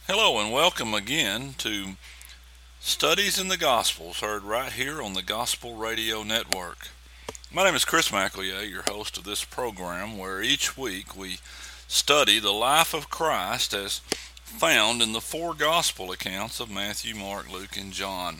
Hello and welcome again to Studies in the Gospels, heard right here on the Gospel Radio Network. My name is Chris McEllier, your host of this program, where each week we study the life of Christ as found in the four Gospel accounts of Matthew, Mark, Luke, and John.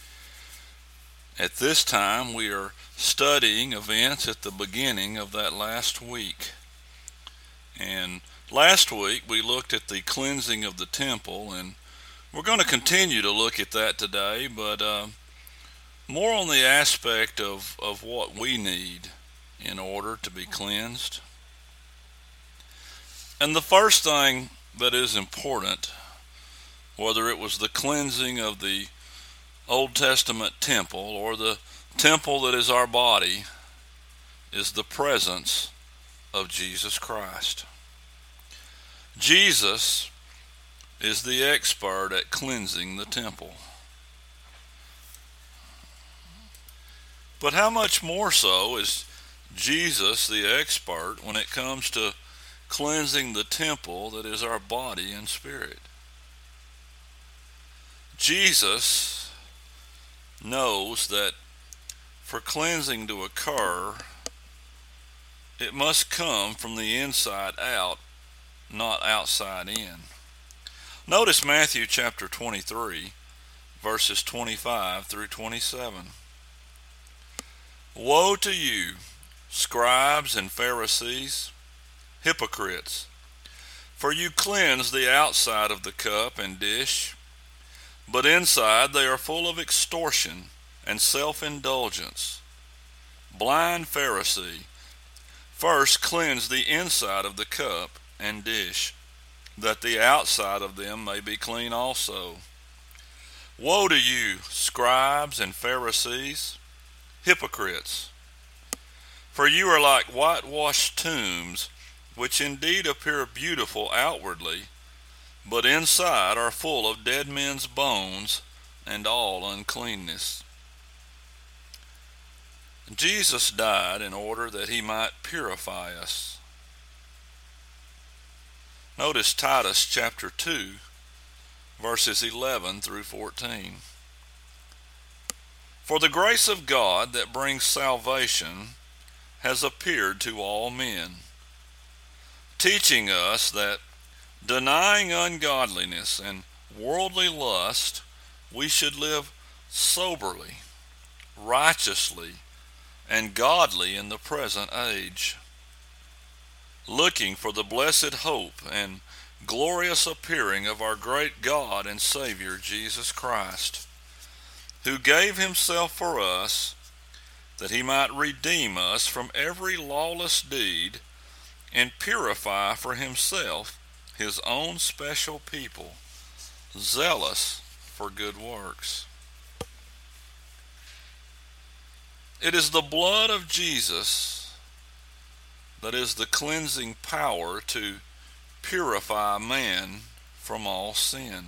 At this time, we are studying events at the beginning of that last week. And last week we looked at the cleansing of the temple, and we're going to continue to look at that today, but more on the aspect of what we need in order to be cleansed. And the first thing that is important, whether it was the cleansing of the Old Testament temple or the temple that is our body, is the presence of Jesus Christ. Jesus is the expert at cleansing the temple. But how much more so is Jesus the expert when it comes to cleansing the temple that is our body and spirit? Jesus knows that for cleansing to occur, it must come from the inside out, not outside in. Notice Matthew chapter 23, verses 25 through 27. Woe to you, scribes and Pharisees, hypocrites! For you cleanse the outside of the cup and dish, but inside they are full of extortion and self-indulgence. Blind Pharisee, first cleanse the inside of the cup and dish, that the outside of them may be clean also. Woe to you, scribes and Pharisees, hypocrites! For you are like whitewashed tombs, which indeed appear beautiful outwardly, but inside are full of dead men's bones and all uncleanness. Jesus died in order that he might purify us. Notice Titus chapter 2, verses 11 through 14. For the grace of God that brings salvation has appeared to all men, teaching us that, denying ungodliness and worldly lust, we should live soberly, righteously, and godly in the present age, looking for the blessed hope and glorious appearing of our great God and Savior Jesus Christ, who gave himself for us, that he might redeem us from every lawless deed and purify for himself his own special people, zealous for good works. It is the blood of Jesus that is the cleansing power to purify man from all sin.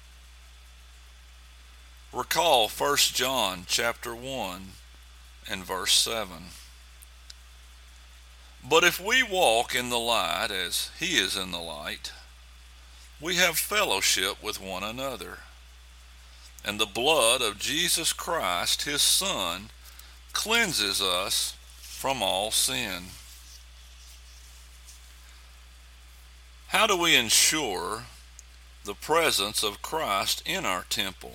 Recall 1 John chapter 1 and verse 7. But if we walk in the light as he is in the light, we have fellowship with one another, and the blood of Jesus Christ, his Son, cleanses us from all sin. How do we ensure the presence of Christ in our temple?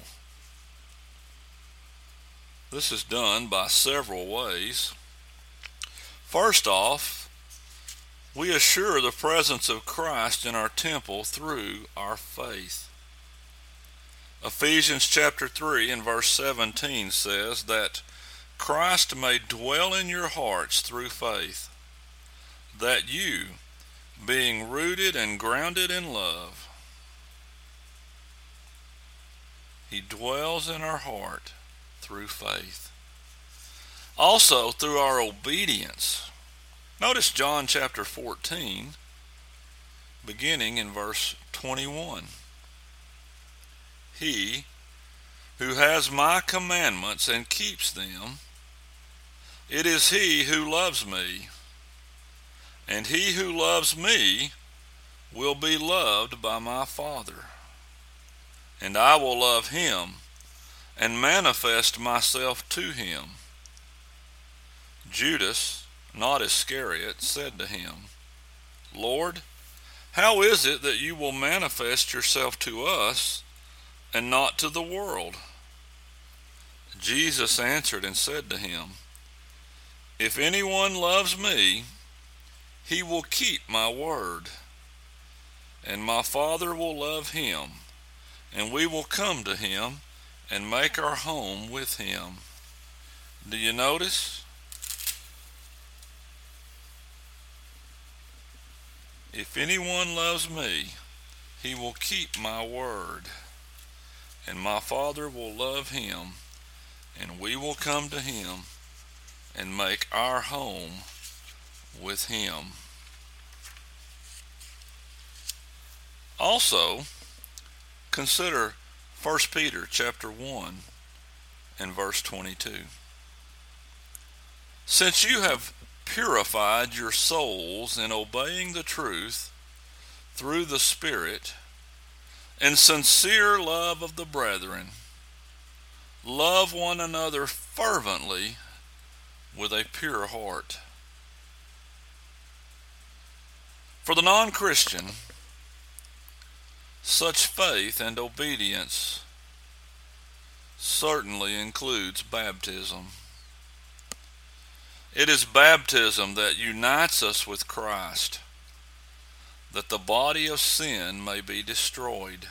This is done by several ways. First off, we assure the presence of Christ in our temple through our faith. Ephesians chapter 3 and verse 17 says that Christ may dwell in your hearts through faith, that you, being rooted and grounded in love, he dwells in our heart through faith. Also through our obedience. Notice John chapter 14, beginning in verse 21. He who has my commandments and keeps them, it is he who loves me, and he who loves me will be loved by my Father, and I will love him and manifest myself to him. Judas, not Iscariot, said to him, Lord, how is it that you will manifest yourself to us and not to the world? Jesus answered and said to him, If anyone loves me, he will keep my word, and my Father will love him, and we will come to him and make our home with him. Do you notice? If anyone loves me, he will keep my word, and my Father will love him, and we will come to him and make our home with him. Also, consider 1 Peter chapter 1 and verse 22. Since you have purified your souls in obeying the truth through the Spirit, in sincere love of the brethren, love one another fervently with a pure heart. For the non-Christian, such faith and obedience certainly includes baptism. It is baptism that unites us with Christ, that the body of sin may be destroyed.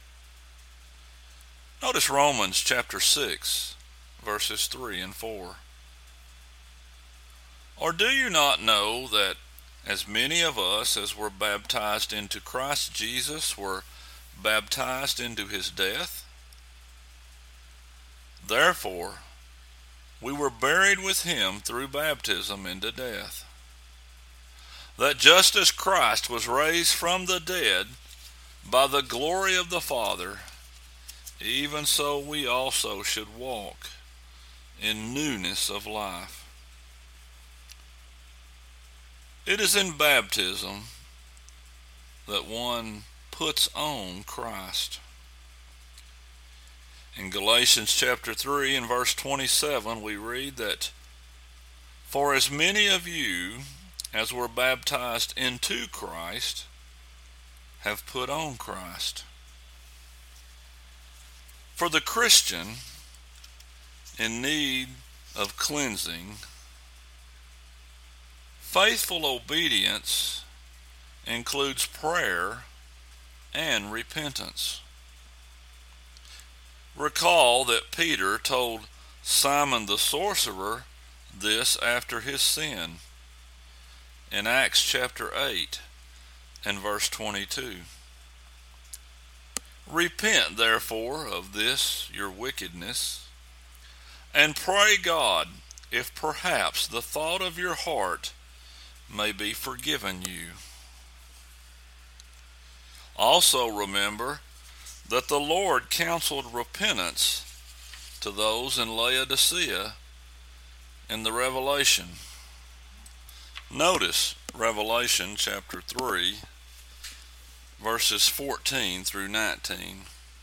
Notice Romans chapter 6, verses 3 and 4. Or do you not know that as many of us as were baptized into Christ Jesus were baptized into his death? Therefore, we were buried with him through baptism into death, that just as Christ was raised from the dead by the glory of the Father, even so we also should walk in newness of life. It is in baptism that one puts on Christ. In Galatians chapter 3 and verse 27 we read that, For as many of you as were baptized into Christ have put on Christ. For the Christian in need of cleansing, faithful obedience includes prayer and repentance. Recall that Peter told Simon the sorcerer this after his sin in Acts chapter 8 and verse 22. Repent therefore of this your wickedness, and pray God if perhaps the thought of your heart may be forgiven you. Also remember that the Lord counseled repentance to those in Laodicea in the Revelation. Notice Revelation chapter 3, verses 14 through 19.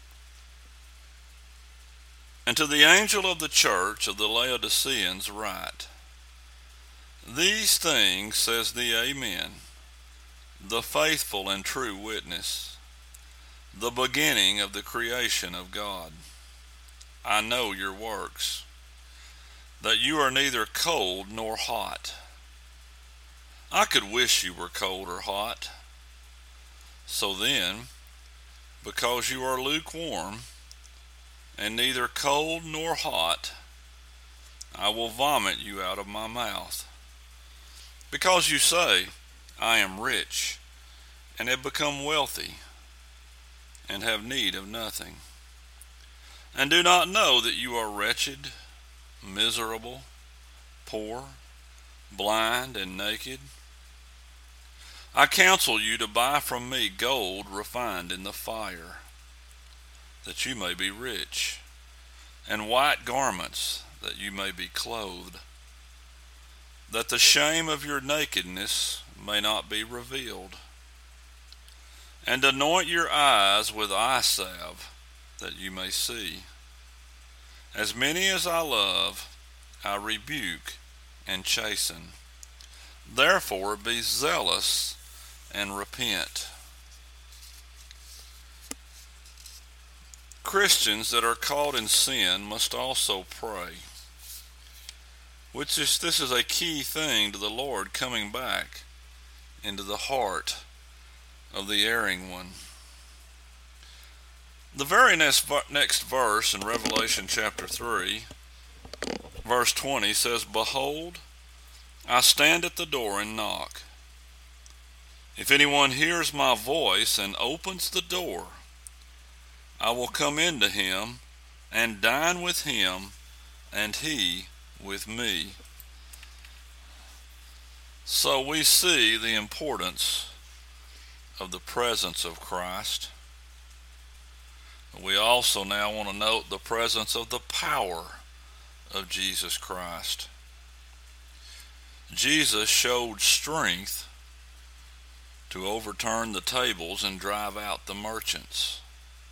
And to the angel of the church of the Laodiceans write, These things says the Amen, the faithful and true witness, the beginning of the creation of God. I know your works, that you are neither cold nor hot. I could wish you were cold or hot. So then, because you are lukewarm, and neither cold nor hot, I will vomit you out of my mouth. Because you say, I am rich, and have become wealthy, and have need of nothing, and do not know that you are wretched, miserable, poor, blind, and naked. I counsel you to buy from me gold refined in the fire, that you may be rich, and white garments, that you may be clothed, that the shame of your nakedness may not be revealed. And anoint your eyes with eye salve, that you may see. As many as I love, I rebuke and chasten. Therefore be zealous and repent. Christians that are caught in sin must also pray. This is a key thing to the Lord coming back into the heart of the erring one. The very next verse in Revelation chapter 3, verse 20 says, Behold, I stand at the door and knock. If anyone hears my voice and opens the door, I will come into him and dine with him, and he with me. So we see the importance of the presence of Christ. We also now want to note the presence of the power of Jesus Christ. Jesus showed strength to overturn the tables and drive out the merchants.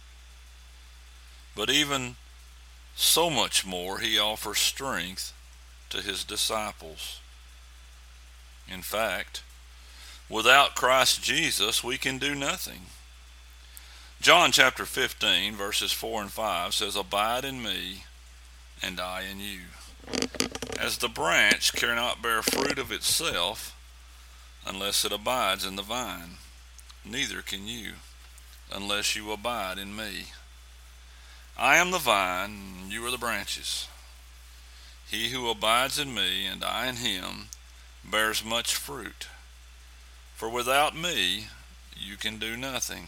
But even so much more, he offers strength to his disciples. In fact, without Christ Jesus, we can do nothing. John chapter 15, verses 4 and 5 says, Abide in me, and I in you. As the branch cannot bear fruit of itself unless it abides in the vine, neither can you unless you abide in me. I am the vine, and you are the branches. He who abides in me, and I in him, bears much fruit. For without me, you can do nothing.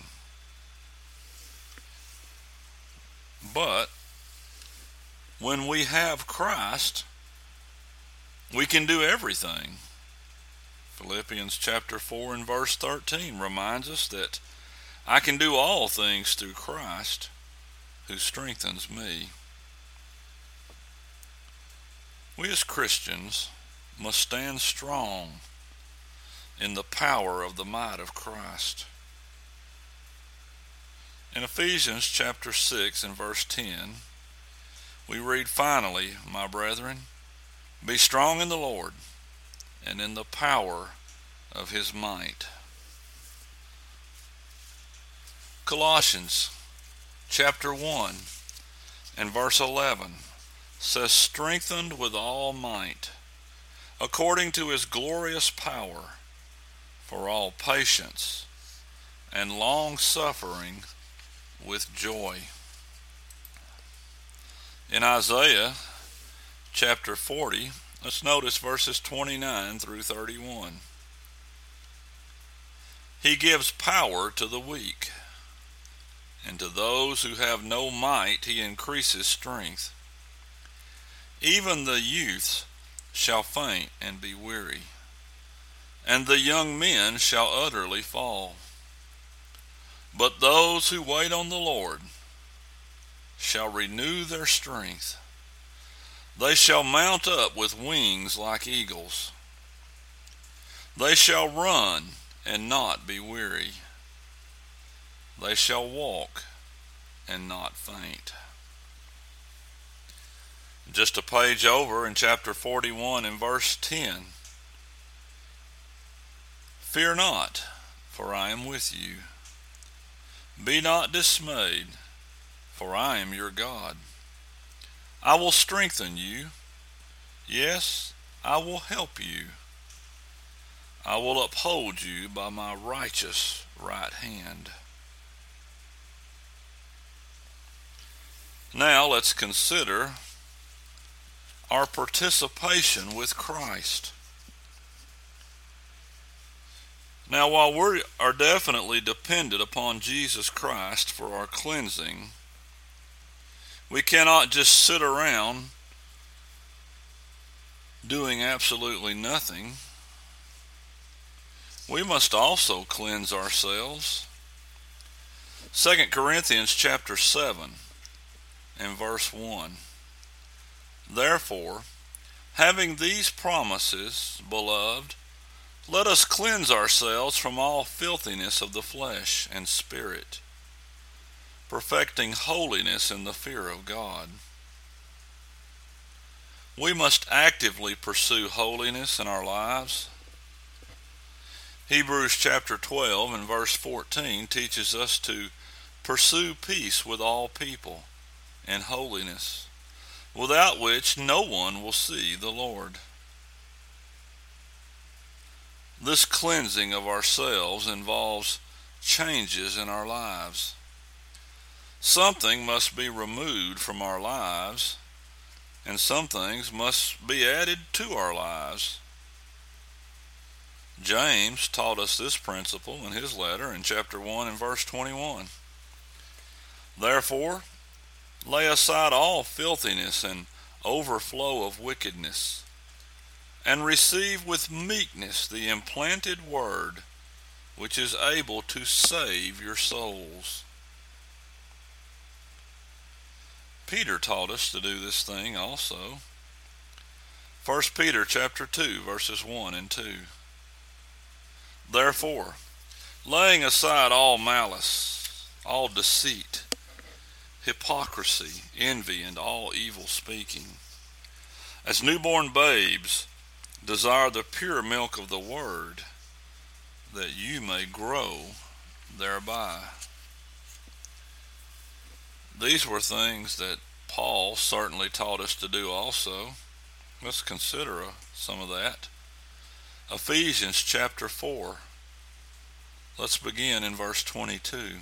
But when we have Christ, we can do everything. Philippians chapter 4 and verse 13 reminds us that I can do all things through Christ who strengthens me. We as Christians must stand strong in the power of the might of Christ. In Ephesians chapter 6 and verse 10, we read, Finally, my brethren, be strong in the Lord and in the power of his might. Colossians chapter 1 and verse 11 says, Strengthened with all might, according to his glorious power, for all patience and long suffering with joy. In Isaiah chapter 40, let's notice verses 29 through 31. He gives power to the weak, and to those who have no might he increases strength. Even the youths shall faint and be weary, and the young men shall utterly fall. But those who wait on the Lord shall renew their strength. They shall mount up with wings like eagles. They shall run and not be weary. They shall walk and not faint. Just a page over in chapter 41 and verse 10. Fear not, for I am with you. Be not dismayed, for I am your God. I will strengthen you. Yes, I will help you. I will uphold you by my righteous right hand. Now let's consider our participation with Christ. Now, while we are definitely dependent upon Jesus Christ for our cleansing, we cannot just sit around doing absolutely nothing. We must also cleanse ourselves. 2 Corinthians chapter 7 and verse 1. Therefore, having these promises, beloved, let us cleanse ourselves from all filthiness of the flesh and spirit, perfecting holiness in the fear of God. We must actively pursue holiness in our lives. Hebrews chapter 12 and verse 14 teaches us to pursue peace with all people and holiness, without which no one will see the Lord. This cleansing of ourselves involves changes in our lives. Something must be removed from our lives, and some things must be added to our lives. James taught us this principle in his letter in chapter 1 and verse 21. Therefore, lay aside all filthiness and overflow of wickedness, and receive with meekness the implanted word, which is able to save your souls. Peter taught us to do this thing also. 1 Peter chapter 2 verses 1 and 2. Therefore, laying aside all malice, all deceit, hypocrisy, envy, and all evil speaking, as newborn babes, desire the pure milk of the word, that you may grow thereby. These were things that Paul certainly taught us to do also. Let's consider some of that. Ephesians chapter 4. Let's begin in verse 22.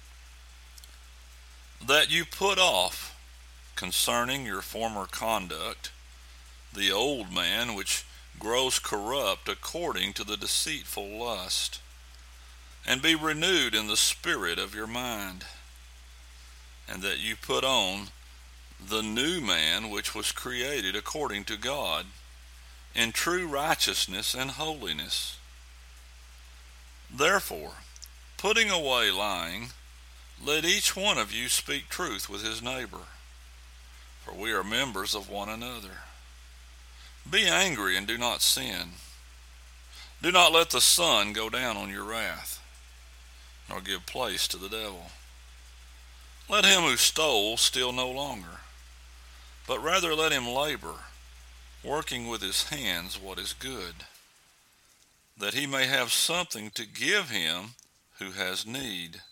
That you put off, concerning your former conduct, the old man which grows corrupt according to the deceitful lust, and be renewed in the spirit of your mind, and that you put on the new man which was created according to God, in true righteousness and holiness. Therefore, putting away lying, let each one of you speak truth with his neighbor, for we are members of one another. Be angry and do not sin. Do not let the sun go down on your wrath, nor give place to the devil. Let him who stole steal no longer, but rather let him labor, working with his hands what is good, that he may have something to give him who has need.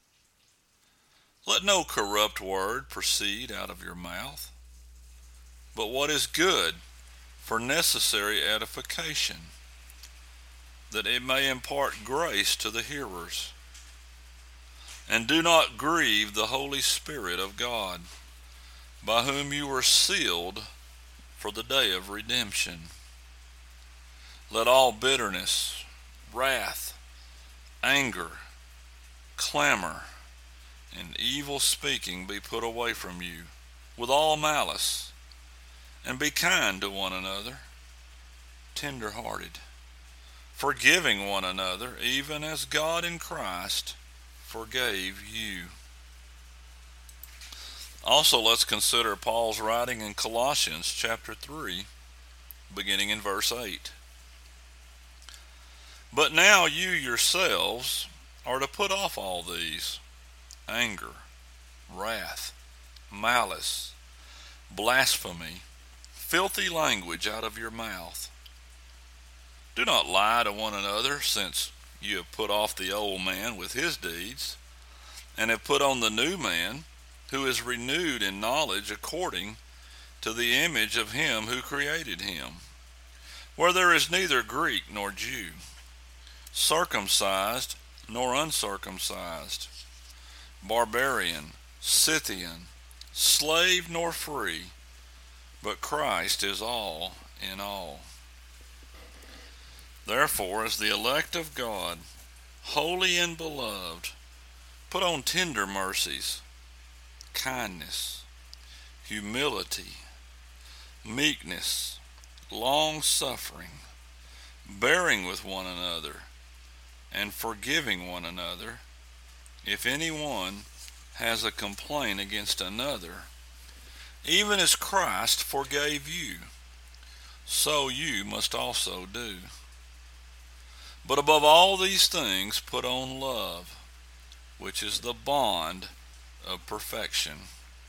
Let no corrupt word proceed out of your mouth, but what is good for necessary edification, that it may impart grace to the hearers. And do not grieve the Holy Spirit of God, by whom you were sealed for the day of redemption. Let all bitterness, wrath, anger, clamor, and evil speaking be put away from you, with all malice, and be kind to one another, tender-hearted, forgiving one another, even as God in Christ forgave you. Also, let's consider Paul's writing in Colossians chapter 3, beginning in verse 8. But now you yourselves are to put off all these: anger, wrath, malice, blasphemy, filthy language out of your mouth. Do not lie to one another, since you have put off the old man with his deeds, and have put on the new man, who is renewed in knowledge according to the image of him who created him, where there is neither Greek nor Jew, circumcised nor uncircumcised, barbarian, Scythian, slave nor free, but Christ is all in all. Therefore, as the elect of God, holy and beloved, put on tender mercies, kindness, humility, meekness, long-suffering, bearing with one another, and forgiving one another, if anyone has a complaint against another. Even as Christ forgave you, so you must also do. But above all these things put on love, which is the bond of perfection.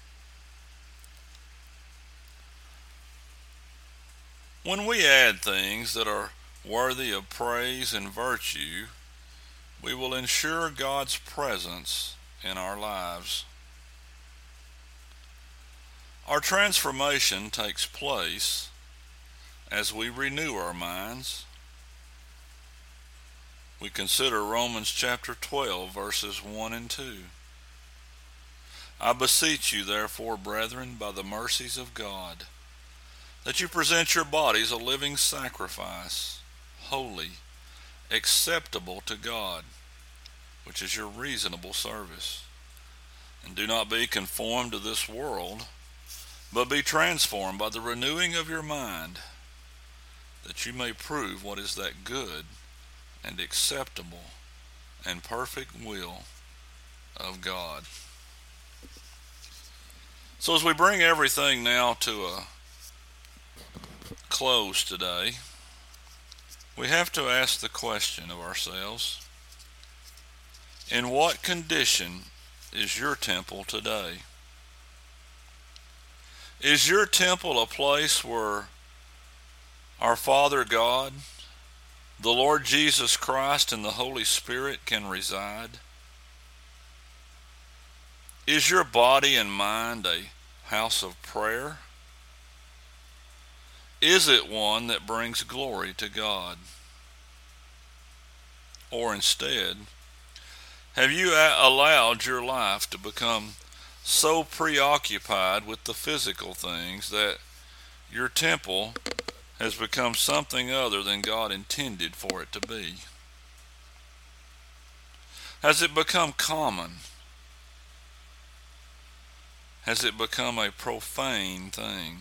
When we add things that are worthy of praise and virtue, we will ensure God's presence in our lives. Our transformation takes place as we renew our minds. We consider Romans chapter 12, verses 1 and 2. I beseech you, therefore, brethren, by the mercies of God, that you present your bodies a living sacrifice, holy, acceptable to God, which is your reasonable service. And do not be conformed to this world, but be transformed by the renewing of your mind, that you may prove what is that good and acceptable and perfect will of God. So as we bring everything now to a close today, we have to ask the question of ourselves, in what condition is your temple today? Is your temple a place where our Father God, the Lord Jesus Christ, and the Holy Spirit can reside? Is your body and mind a house of prayer? Is it one that brings glory to God? Or instead, have you allowed your life to become so preoccupied with the physical things that your temple has become something other than God intended for it to be? Has it become common? Has it become a profane thing?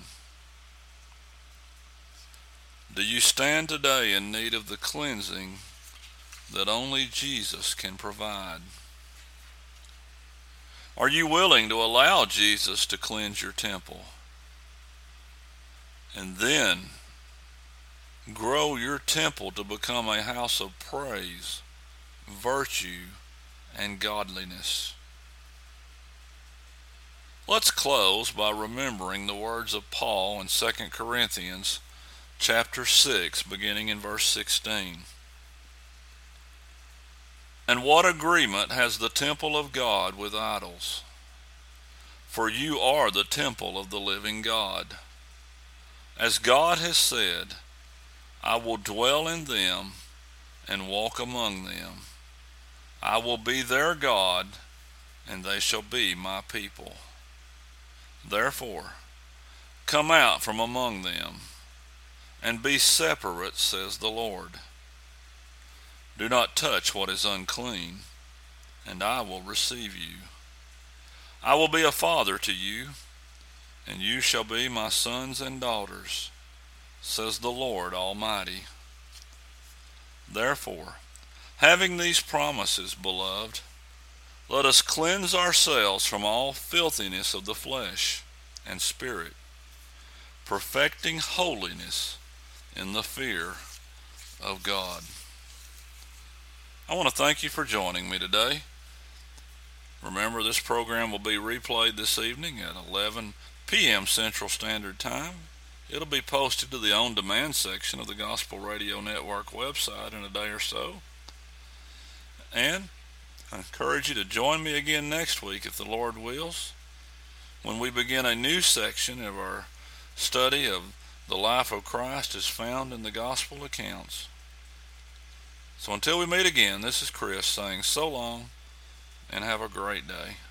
Do you stand today in need of the cleansing that only Jesus can provide? Are you willing to allow Jesus to cleanse your temple and then grow your temple to become a house of praise, virtue, and godliness? Let's close by remembering the words of Paul in 2 Corinthians chapter 6, beginning in verse 16. And what agreement has the temple of God with idols? For you are the temple of the living God. As God has said, I will dwell in them and walk among them. I will be their God, and they shall be my people. Therefore, come out from among them, and be separate, says the Lord. Do not touch what is unclean, and I will receive you. I will be a father to you, and you shall be my sons and daughters, says the Lord Almighty. Therefore, having these promises, beloved, let us cleanse ourselves from all filthiness of the flesh and spirit, perfecting holiness in the fear of God. I want to thank you for joining me today. Remember, this program will be replayed this evening at 11 p.m. Central Standard Time. It'll be posted to the on-demand section of the Gospel Radio Network website in a day or so. And I encourage you to join me again next week, if the Lord wills, when we begin a new section of our study of the life of Christ as found in the Gospel accounts. So until we meet again, this is Chris saying so long and have a great day.